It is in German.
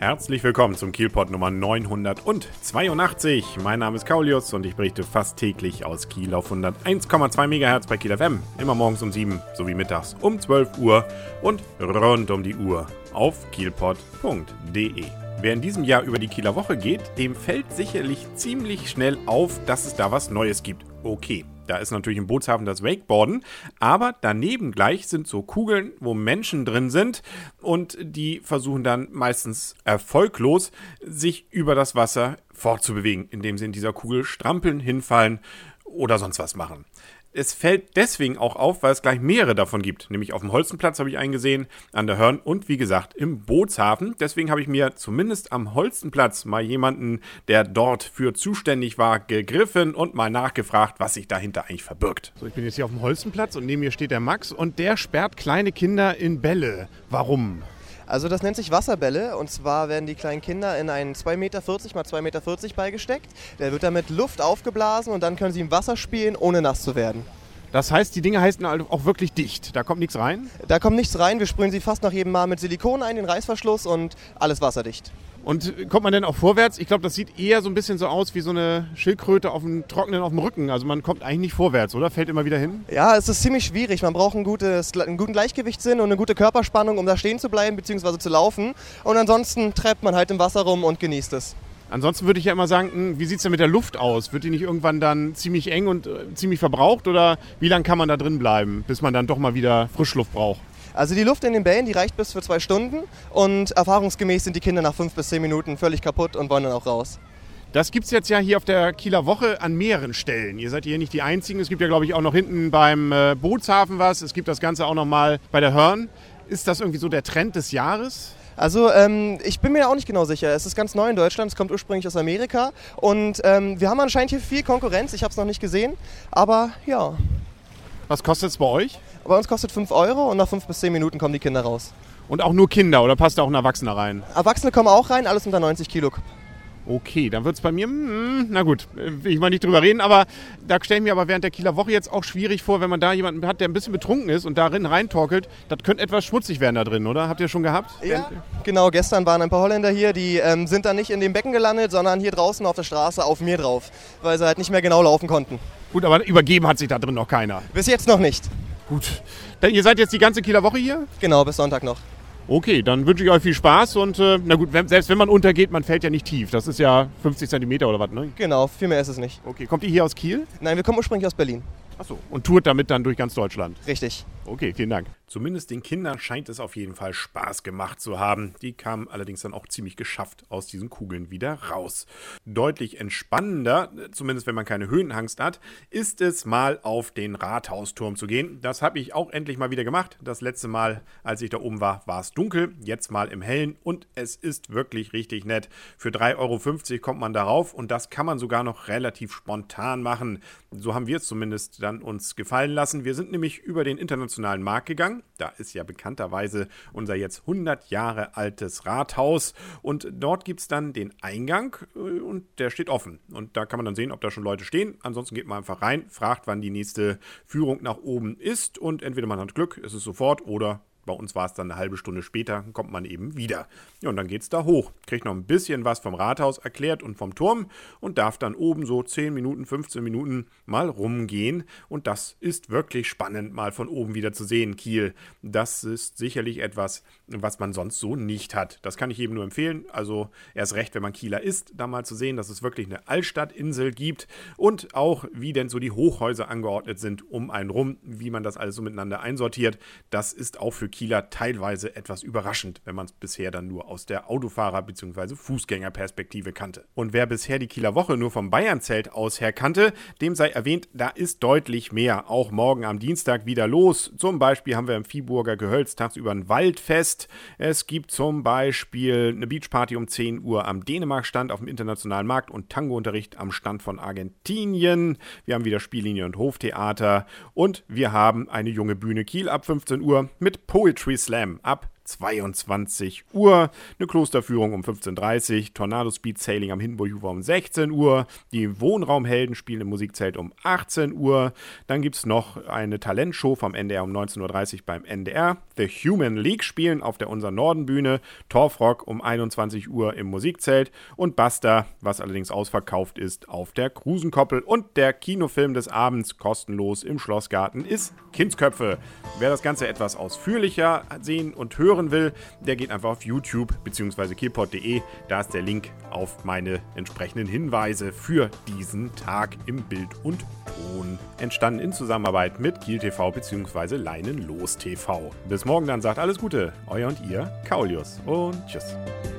Herzlich willkommen zum Kielpot Nummer 982. Mein Name ist Kaulius und ich berichte fast täglich aus Kiel auf 101,2 MHz bei Kiel FM. Immer morgens um 7 sowie mittags um 12 Uhr und rund um die Uhr auf kielpot.de. Wer in diesem Jahr über die Kieler Woche geht, dem fällt sicherlich ziemlich schnell auf, dass es da was Neues gibt. Okay, da ist natürlich im Bootshafen das Wakeboarden, aber daneben gleich sind so Kugeln, wo Menschen drin sind und die versuchen dann meistens erfolglos, sich über das Wasser fortzubewegen, indem sie in dieser Kugel strampeln, hinfallen oder sonst was machen. Es fällt deswegen auch auf, weil es gleich mehrere davon gibt. Nämlich auf dem Holstenplatz habe ich einen gesehen, an der Hörn und wie gesagt im Bootshafen. Deswegen habe ich mir zumindest am Holstenplatz mal jemanden, der dort für zuständig war, gegriffen und mal nachgefragt, was sich dahinter eigentlich verbirgt. So, ich bin jetzt hier auf dem Holstenplatz und neben mir steht der Max und der sperrt kleine Kinder in Bälle. Warum? Also das nennt sich Wasserbälle und zwar werden die kleinen Kinder in einen 2,40 Meter x 2,40 Meter Ball gesteckt. Der wird dann mit Luft aufgeblasen und dann können sie im Wasser spielen, ohne nass zu werden. Das heißt, die Dinger heißen auch wirklich dicht, da kommt nichts rein? Da kommt nichts rein, wir sprühen sie fast nach jedem Mal mit Silikon ein, den Reißverschluss und alles wasserdicht. Und kommt man denn auch vorwärts? Ich glaube, das sieht eher so ein bisschen so aus wie so eine Schildkröte auf dem Trockenen auf dem Rücken. Also man kommt eigentlich nicht vorwärts, oder? Fällt immer wieder hin? Ja, es ist ziemlich schwierig. Man braucht einen guten Gleichgewichtssinn und eine gute Körperspannung, um da stehen zu bleiben bzw. zu laufen. Und ansonsten treibt man halt im Wasser rum und genießt es. Ansonsten würde ich ja immer sagen, wie sieht es denn mit der Luft aus? Wird die nicht irgendwann dann ziemlich eng und ziemlich verbraucht? Oder wie lange kann man da drin bleiben, bis man dann doch mal wieder Frischluft braucht? Also die Luft in den Bällen, die reicht bis für 2 Stunden und erfahrungsgemäß sind die Kinder nach 5 bis 10 Minuten völlig kaputt und wollen dann auch raus. Das gibt es jetzt ja hier auf der Kieler Woche an mehreren Stellen. Ihr seid hier nicht die Einzigen. Es gibt ja, glaube ich, auch noch hinten beim Bootshafen was. Es gibt das Ganze auch noch mal bei der Hörn. Ist das irgendwie so der Trend des Jahres? Also ich bin mir auch nicht genau sicher. Es ist ganz neu in Deutschland, es kommt ursprünglich aus Amerika. Und wir haben anscheinend hier viel Konkurrenz. Ich habe es noch nicht gesehen, aber ja. Was kostet es bei euch? Bei uns kostet 5 Euro und nach 5 bis 10 Minuten kommen die Kinder raus. Und auch nur Kinder oder passt da auch ein Erwachsener rein? Erwachsene kommen auch rein, alles unter 90 Kilo. Okay, dann wird es bei mir, na gut, will ich mal nicht drüber reden, aber da stelle ich mir aber während der Kieler Woche jetzt auch schwierig vor, wenn man da jemanden hat, der ein bisschen betrunken ist und darin reintorkelt, das könnte etwas schmutzig werden da drin, oder? Habt ihr schon gehabt? Ja, genau, gestern waren ein paar Holländer hier, die sind dann nicht in dem Becken gelandet, sondern hier draußen auf der Straße auf mir drauf, weil sie halt nicht mehr genau laufen konnten. Gut, aber übergeben hat sich da drin noch keiner. Bis jetzt noch nicht. Gut, dann, ihr seid jetzt die ganze Kieler Woche hier? Genau, bis Sonntag noch. Okay, dann wünsche ich euch viel Spaß und na gut, selbst wenn man untergeht, man fällt ja nicht tief. Das ist ja 50 Zentimeter oder was, ne? Genau, viel mehr ist es nicht. Okay, kommt ihr hier aus Kiel? Nein, wir kommen ursprünglich aus Berlin. Achso, und tourt damit dann durch ganz Deutschland? Richtig. Okay, vielen Dank. Zumindest den Kindern scheint es auf jeden Fall Spaß gemacht zu haben. Die kamen allerdings dann auch ziemlich geschafft aus diesen Kugeln wieder raus. Deutlich entspannender, zumindest wenn man keine Höhenangst hat, ist es mal auf den Rathausturm zu gehen. Das habe ich auch endlich mal wieder gemacht. Das letzte Mal, als ich da oben war, war es dunkel. Jetzt mal im Hellen und es ist wirklich richtig nett. Für 3,50 Euro kommt man darauf und das kann man sogar noch relativ spontan machen. So haben wir es zumindest dann uns gefallen lassen. Wir sind nämlich über den internationalen Markt gegangen. Da ist ja bekannterweise unser jetzt 100 Jahre altes Rathaus und dort gibt es dann den Eingang und der steht offen. Und da kann man dann sehen, ob da schon Leute stehen. Ansonsten geht man einfach rein, fragt, wann die nächste Führung nach oben ist und entweder man hat Glück, es ist sofort oder bei uns war es dann eine halbe Stunde später, kommt man eben wieder. Ja, und dann geht es da hoch. Kriegt noch ein bisschen was vom Rathaus erklärt und vom Turm und darf dann oben so 10 Minuten, 15 Minuten mal rumgehen. Und das ist wirklich spannend, mal von oben wieder zu sehen, Kiel. Das ist sicherlich etwas, was man sonst so nicht hat. Das kann ich jedem nur empfehlen. Also erst recht, wenn man Kieler ist, da mal zu sehen, dass es wirklich eine Altstadtinsel gibt und auch, wie denn so die Hochhäuser angeordnet sind um einen rum, wie man das alles so miteinander einsortiert. Das ist auch für Kieler teilweise etwas überraschend, wenn man es bisher dann nur aus der Autofahrer- bzw. Fußgängerperspektive kannte. Und wer bisher die Kieler Woche nur vom Bayernzelt aus her kannte, dem sei erwähnt, da ist deutlich mehr. Auch morgen am Dienstag wieder los. Zum Beispiel haben wir im Viehburger Gehölz tagsüber ein Waldfest. Es gibt zum Beispiel eine Beachparty um 10 Uhr am Dänemark-Stand auf dem internationalen Markt und Tangounterricht am Stand von Argentinien. Wir haben wieder Spiellinie und Hoftheater und wir haben eine junge Bühne Kiel ab 15 Uhr mit Poetry Slam ab 22 Uhr. Eine Klosterführung um 15:30 Uhr. Tornado Speed Sailing am Hindenburg-Ufer um 16 Uhr. Die Wohnraumhelden spielen im Musikzelt um 18 Uhr. Dann gibt es noch eine Talentshow vom NDR um 19:30 Uhr beim NDR. The Human League spielen auf der Unser Norden Bühne. Torfrock um 21 Uhr im Musikzelt. Und Basta, was allerdings ausverkauft ist, auf der Krusenkoppel. Und der Kinofilm des Abends, kostenlos im Schlossgarten, ist Kindsköpfe. Wer das Ganze etwas ausführlicher sehen und hören will, der geht einfach auf YouTube bzw. kielpot.de. Da ist der Link auf meine entsprechenden Hinweise für diesen Tag im Bild und Ton. Entstanden in Zusammenarbeit mit Kiel TV bzw. Leinenlos TV. Bis morgen dann, sagt alles Gute, euer und ihr, Kaulius, und tschüss.